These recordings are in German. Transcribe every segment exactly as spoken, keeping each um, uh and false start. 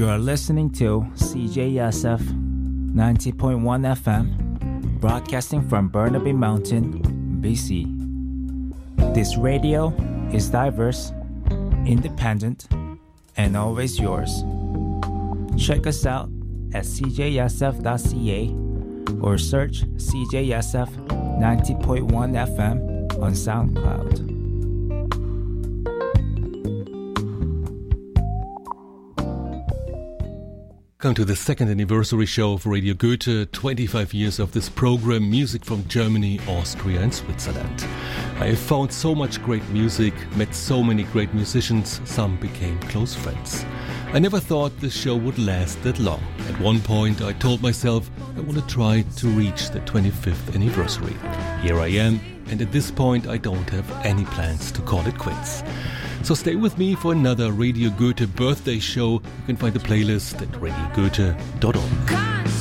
You are listening to C J S F ninety point one F M, broadcasting from Burnaby Mountain, B C. This radio is diverse, independent, and always yours. Check us out at c j s f dot c a or search C J S F ninety point one F M on SoundCloud. Come to the second anniversary show of Radio Goethe, twenty-five years of this program, music from Germany, Austria and Switzerland. I have found so much great music, met so many great musicians, some became close friends. I never thought this show would last that long. At one point I told myself I want to try to reach the twenty-fifth anniversary. Here I am, and at this point I don't have any plans to call it quits. So stay with me for another Radio Goethe birthday show. You can find the playlist at radio goethe dot org.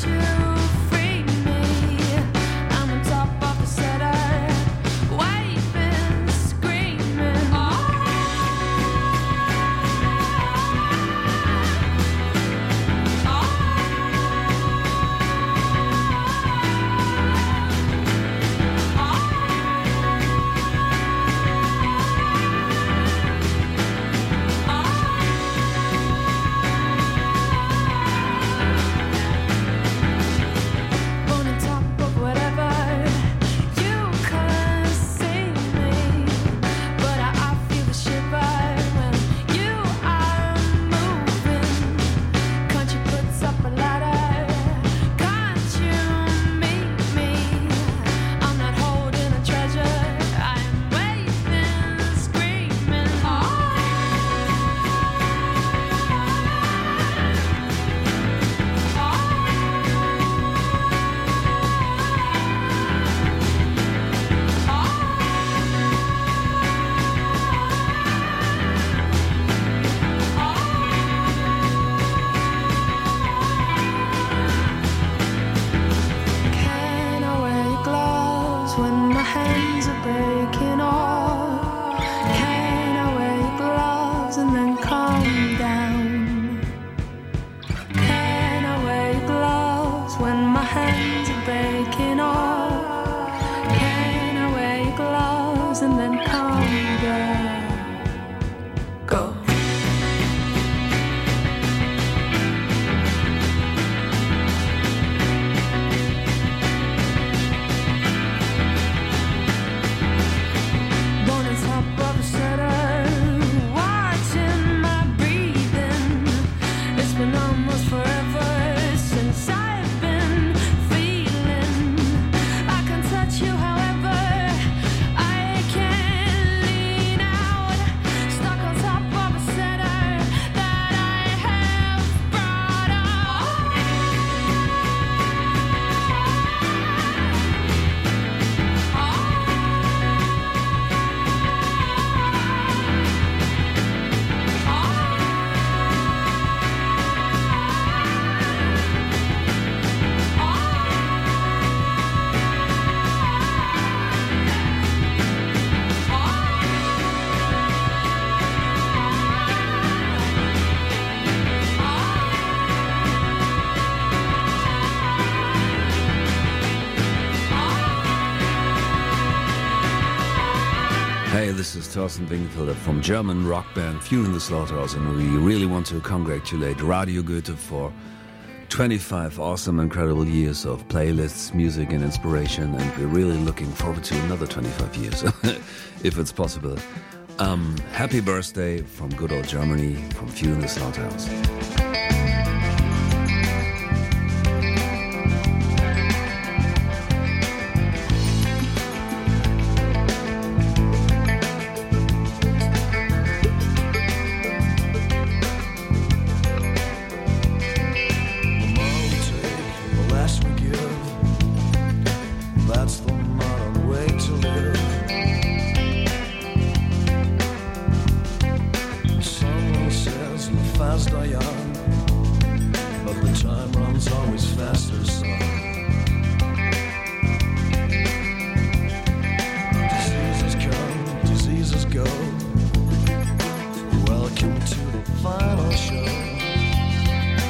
This is Thorsten Winkelfelder from German rock band Fusion the Slaughterhouse, and we really want to congratulate Radio Goethe for twenty-five awesome, incredible years of playlists, music and inspiration, and we're really looking forward to another twenty-five years, if it's possible. Um, happy birthday from good old Germany, from Fusion the Slaughterhouse. Welcome to the final show.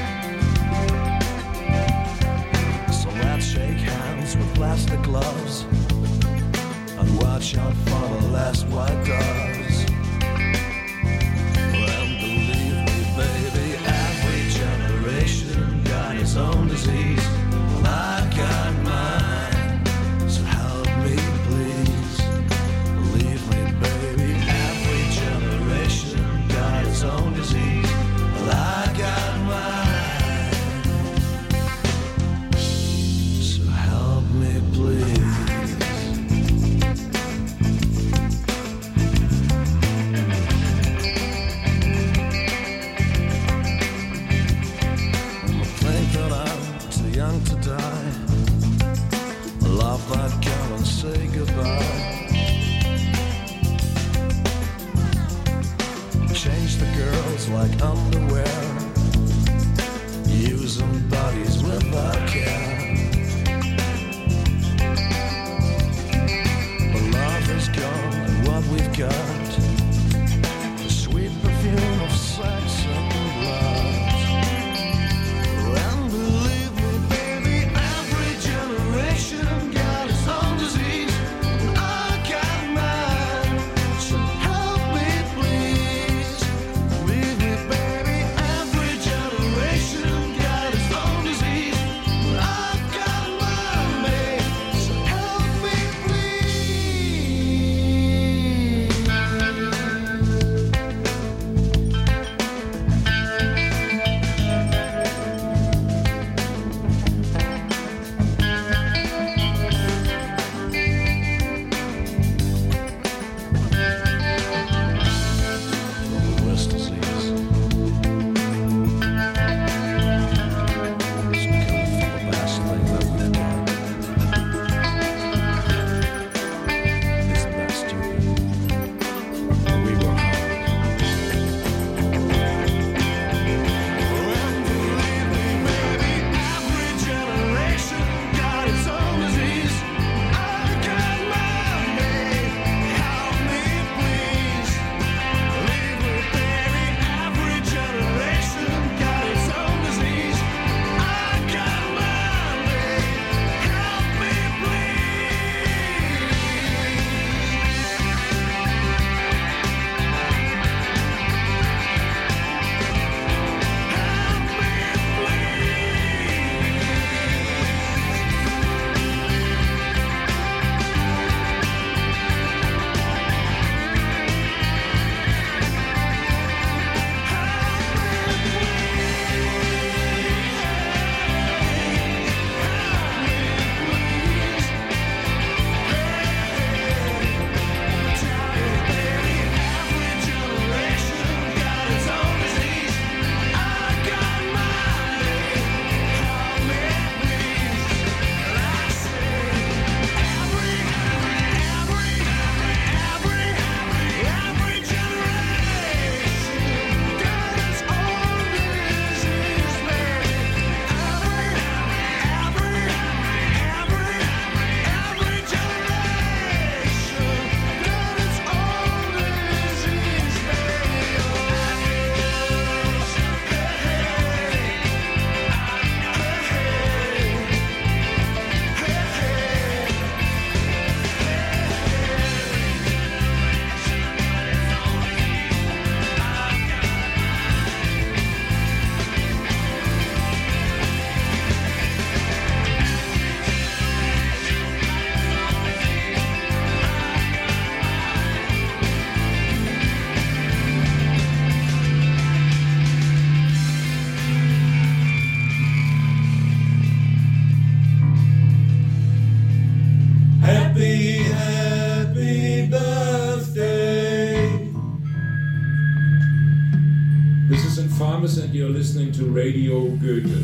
Thomas and you're listening to Radio Goethe.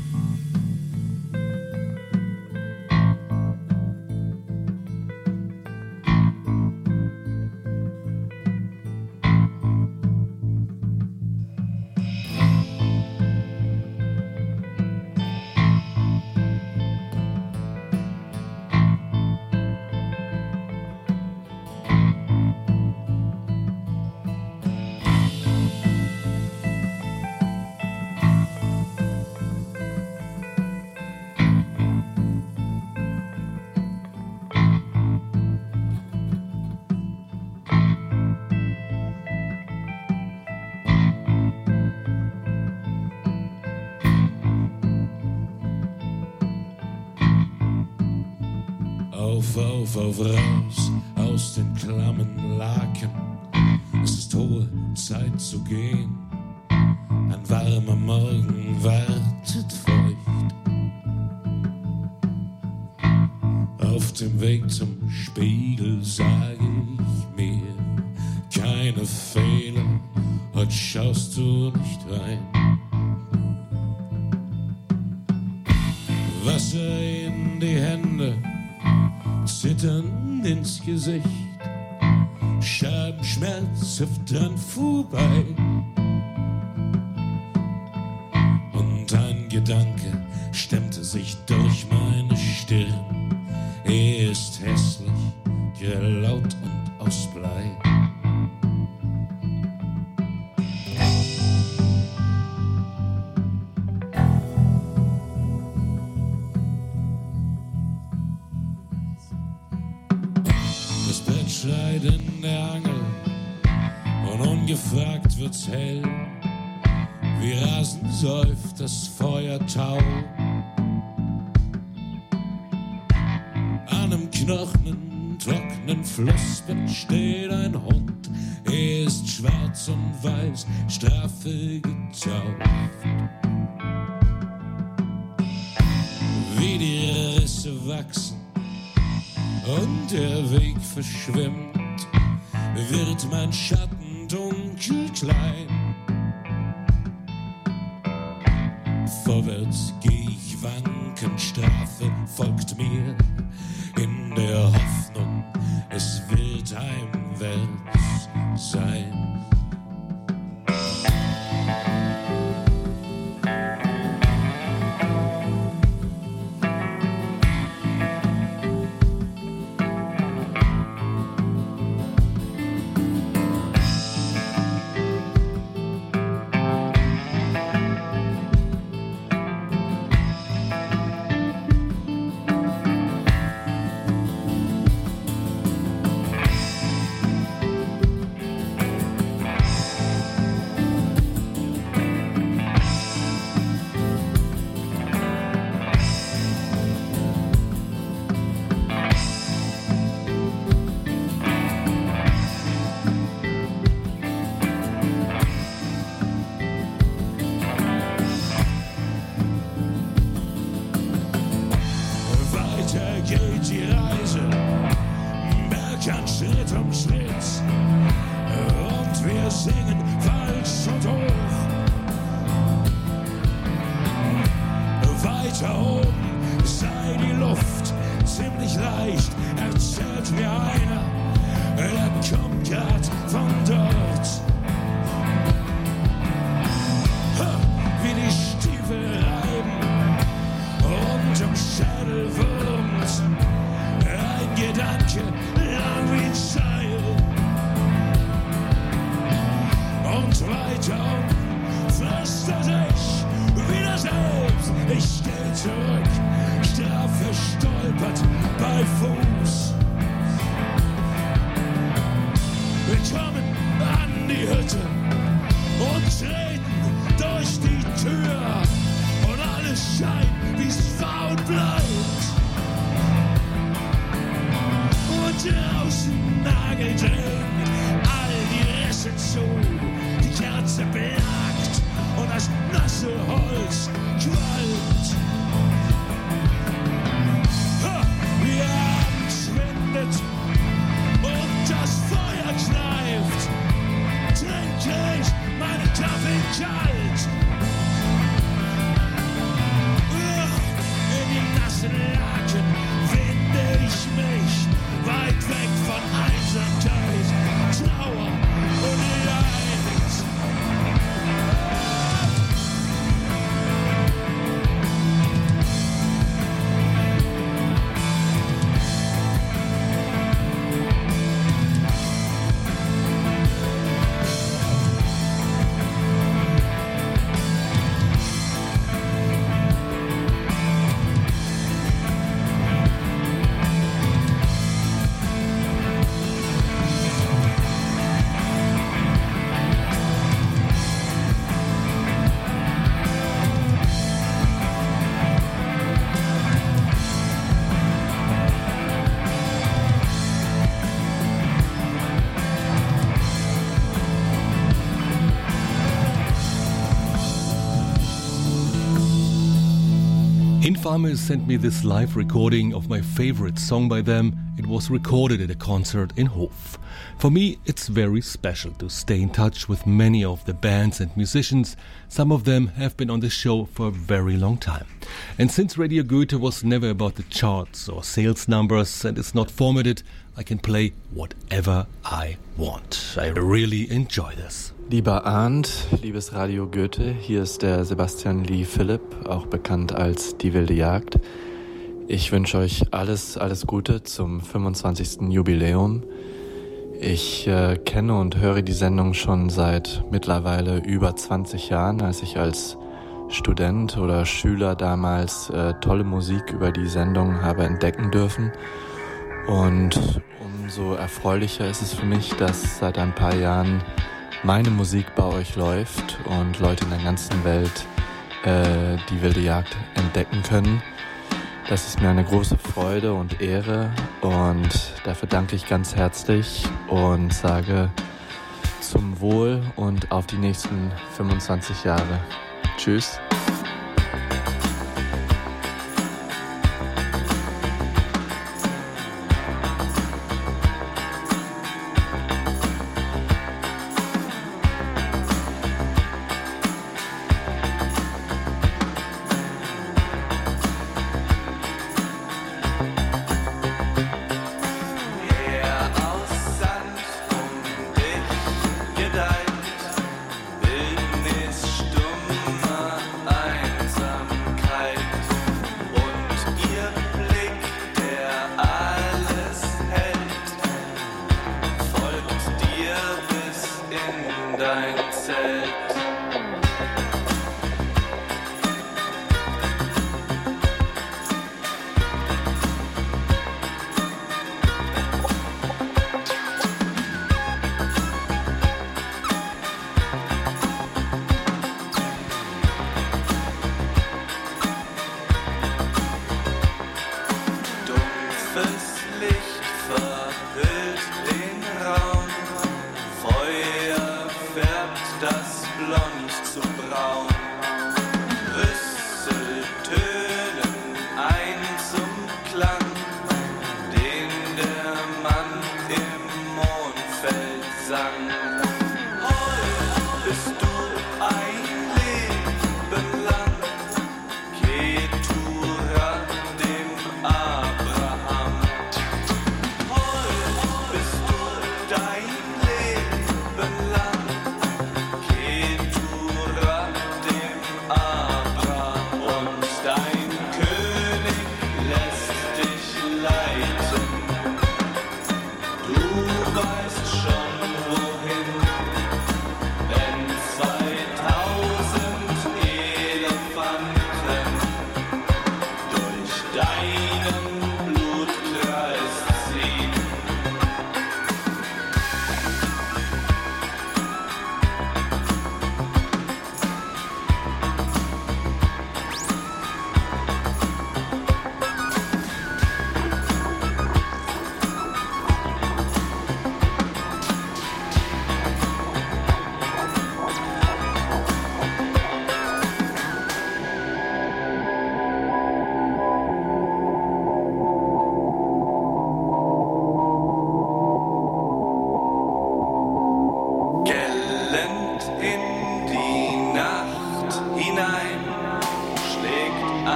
Auf, auf, auf, raus aus den klammen Laken. Es ist hohe Zeit zu gehen. Ein warmer Morgen wartet feucht. Auf dem Weg zum Spiegel sage ich mir, keine Fehler, heute schaust du nicht rein. Wasser in die Hände, Zittern ins Gesicht, Scheibenschmerz hüpft dran vorbei. Und ein Gedanke stemmte sich durch meine Stirn. Er ist hässlich, grell, laut und aus Blei. Schreit in der Angel und ungefragt wird's hell. Wie rasend säuft das Feuertau. An einem knochenen, trockenen Flussbett steht ein Hund. Er ist schwarz und weiß, Strafe getauft. Wie die Risse wachsen und der Weg verschwimmt, wird mein Schatten dunkel klein. Vorwärts geh ich wankend, Strafe folgt mir, in der Hoffnung, es wird heimwärts sein. Meine Kaffee kalt. Infamous sent me this live recording of my favorite song by them. It was recorded at a concert in Hof. For me, it's very special to stay in touch with many of the bands and musicians. Some of them have been on the show for a very long time. And since Radio Goethe was never about the charts or sales numbers and is not formatted, I can play whatever I want. I really enjoy this. Lieber Arndt, liebes Radio Goethe, hier ist der Sebastian Lee Philipp, auch bekannt als Die wilde Jagd. Ich wünsche euch alles, alles Gute zum fünfundzwanzigsten Jubiläum. Ich äh, kenne und höre die Sendung schon seit mittlerweile über zwanzig Jahren, als ich als Student oder Schüler damals äh, tolle Musik über die Sendung habe entdecken dürfen. Und umso erfreulicher ist es für mich, dass seit ein paar Jahren meine Musik bei euch läuft und Leute in der ganzen Welt äh, die wilde Jagd entdecken können. Das ist mir eine große Freude und Ehre und dafür danke ich ganz herzlich und sage zum Wohl und auf die nächsten fünfundzwanzig Jahre. Tschüss.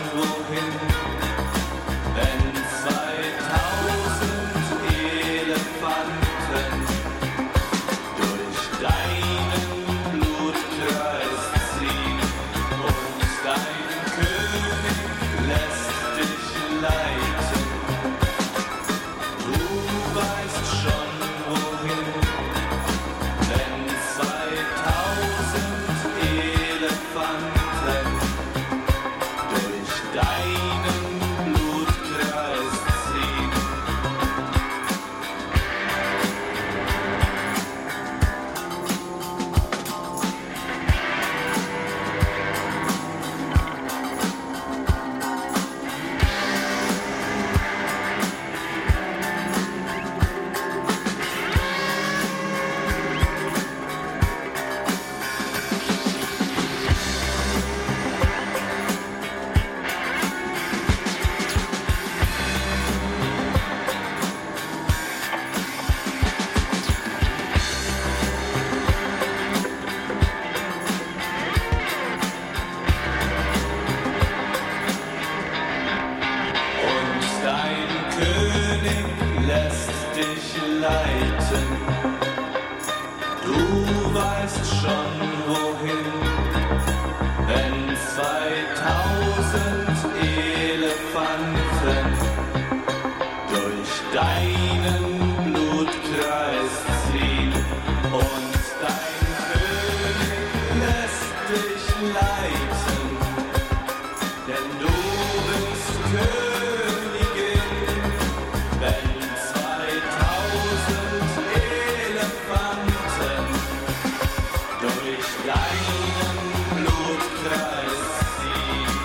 Wenn zweitausend Elefanten weißt schon wohin, wenn zweitausend Elefanten durch deinen Blutkreis ziehen und dein König lässt dich leiten, denn du bist Königin, wenn zweitausend Elefanten durch deinen Blutkreis ziehen.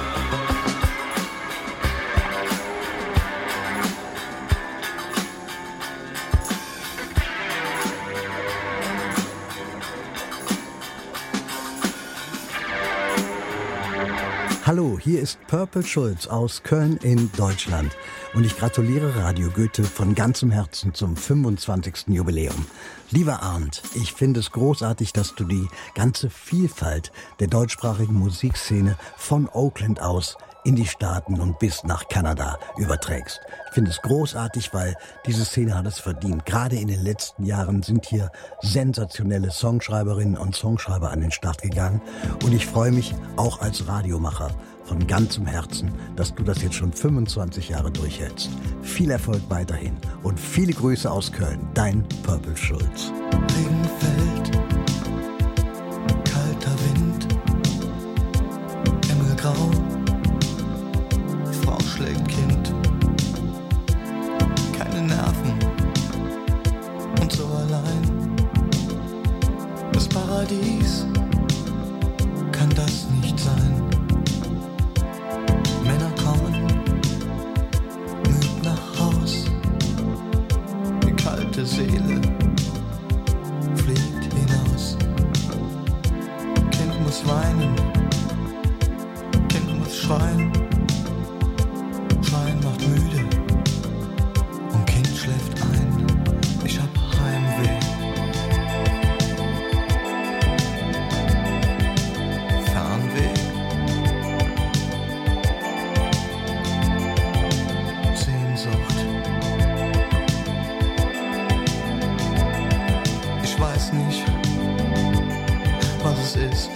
Hallo, hier ist Purple Schulz aus Köln in Deutschland und ich gratuliere Radio Goethe von ganzem Herzen zum fünfundzwanzigsten Jubiläum. Lieber Arndt, ich finde es großartig, dass du die ganze Vielfalt der deutschsprachigen Musikszene von Oakland aus in die Staaten und bis nach Kanada überträgst. Ich finde es großartig, weil diese Szene hat es verdient. Gerade in den letzten Jahren sind hier sensationelle Songschreiberinnen und Songschreiber an den Start gegangen. Und ich freue mich auch als Radiomacher von ganzem Herzen, dass du das jetzt schon fünfundzwanzig Jahre durchhältst. Viel Erfolg weiterhin und viele Grüße aus Köln. Dein Purple Schulz. Regen fällt, kalter Wind, Himmelgrau, Frau schlägt Kind, keine Nerven und so allein. Das Paradies kann das nicht sein. Männer kommen müd nach Haus, die kalte Seele fliegt hinaus. Kind muss weinen, Kind muss schreien, Schreien macht müde und Kind schläft ein. Ich hab Heimweh. Fernweh. Sehnsucht. Ich weiß nicht, was es ist.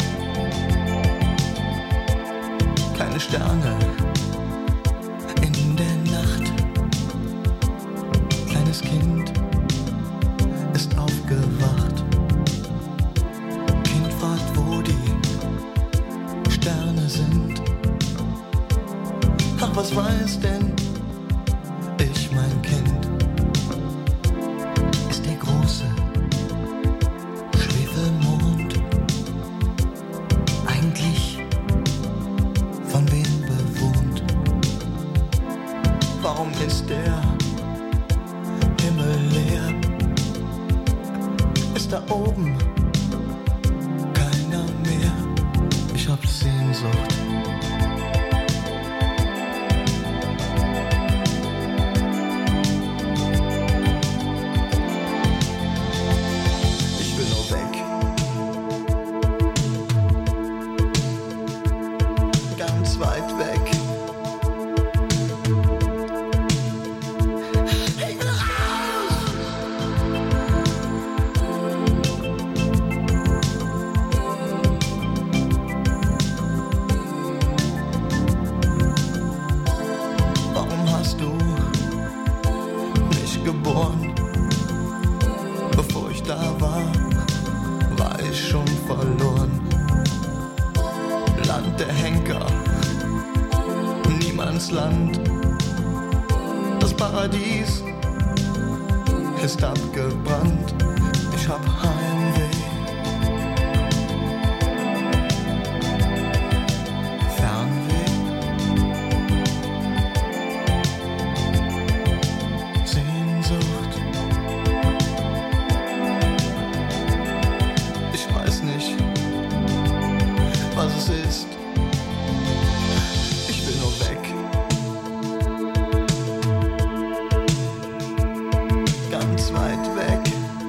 Keine Sterne in der Nacht. Kleines Kind ist aufgewacht. Kind fragt, wo die Sterne sind. Ach, was weiß denn ich, mein Kind? Ist der große Schwefelmond eigentlich von wem bewohnt? Warum ist der Himmel leer? Ist da oben keiner mehr? Ich hab Sehnsucht. Ich will nur weg. Ganz weit weg. Ich will raus! Warum hast du mich geboren? Bevor ich da war, war ich schon verloren. Land der Henker, Niemandsland. Das Paradies ist abgebrannt. Ich hab Heimweh. Fernweh. Sehnsucht. Ich weiß nicht, was es ist. Ich will nur weg. Ganz weit weg.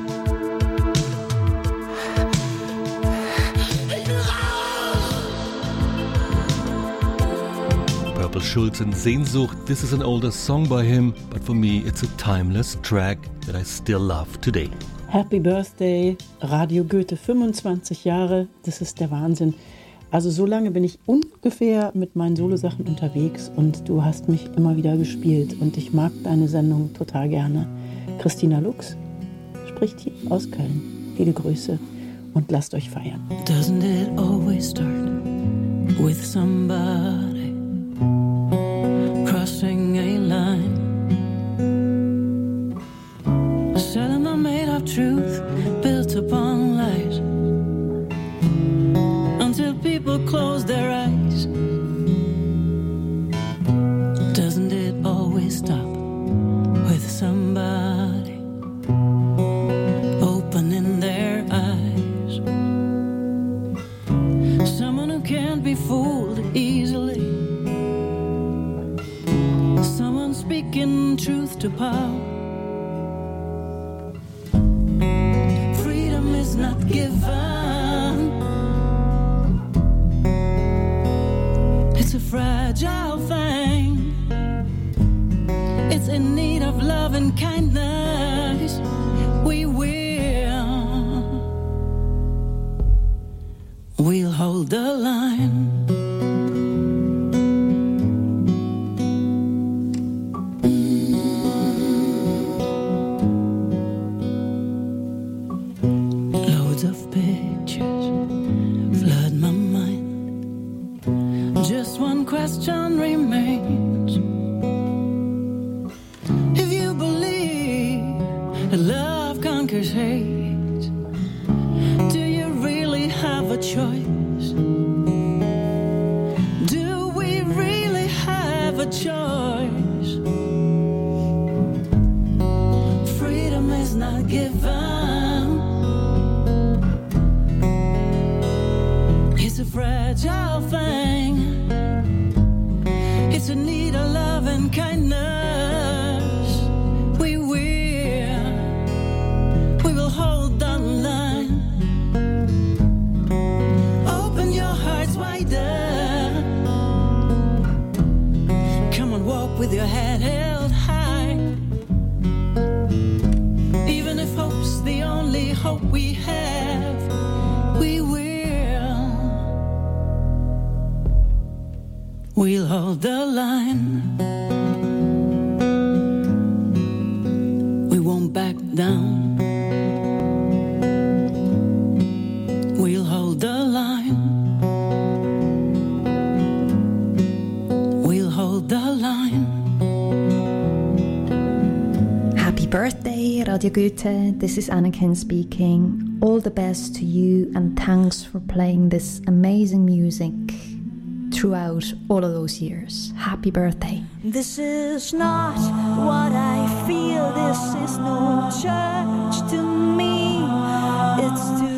Ich will raus! Purple Schulz and Sehnsucht. This is an older song by him, but for me it's a timeless track that I still love today. Happy Birthday, Radio Goethe, fünfundzwanzig Jahre, das ist der Wahnsinn. Also so lange bin ich ungefähr mit meinen Solosachen unterwegs und du hast mich immer wieder gespielt und ich mag deine Sendung total gerne. Christina Lux spricht hier aus Köln. Viele Grüße und lasst euch feiern. Doesn't it always start with somebody crossing a line? Cinema made of truth, built upon lies, until people close their eyes. Doesn't it always stop with somebody opening their eyes? Someone who can't be fooled easily, someone speaking truth to power. Not given, it's a fragile thing, it's in need of love and kindness. We will, we'll hold the line. Question remains. If you believe that love conquers hate, do you really have a choice? Do we really have a choice? Freedom is not given, it's a fragile thing. It's a need of love and kindness. We will, we will hold the line. Open your hearts wider. Come and walk with your head held high. Even if hope's the only hope we have, we will. We'll hold the line. We won't back down. We'll hold the line. We'll hold the line. Happy birthday, Radio Goethe. This is Anakin speaking. All the best to you and thanks for playing this amazing music throughout all of those years. Happy birthday. This is not what I feel. This is no church to me. It's to